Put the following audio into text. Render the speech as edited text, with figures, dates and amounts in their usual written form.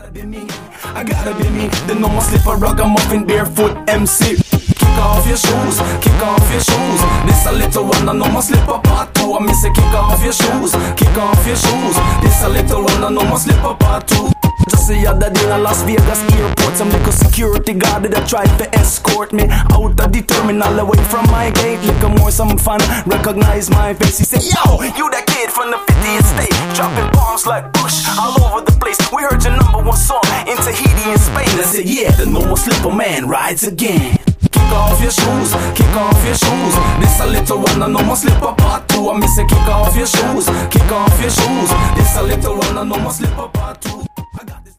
be me, I gotta be me. The no more slip a ragamuffin barefoot MC. Kick off your shoes, kick off your shoes. This a little one, I no more slip a part two. I miss it, kick off your shoes, kick off your shoes. This a little one, I no more slip a part two. Just the other day in Las Vegas airport, some little security guard that tried to escort me out of the terminal away from my gate. Little more some fun, recognize my face. He said, yo, you that kid from the 50th state, dropping bombs like Bush all over the place. We heard your #1 song in Tahiti in Spain. I said, yeah, the no more slipper man rides again. Kick off your shoes, kick off your shoes. This a little one, I no more slipper part two. I miss it, kick off your shoes, kick off your shoes. This a little one, I no more slipper part two.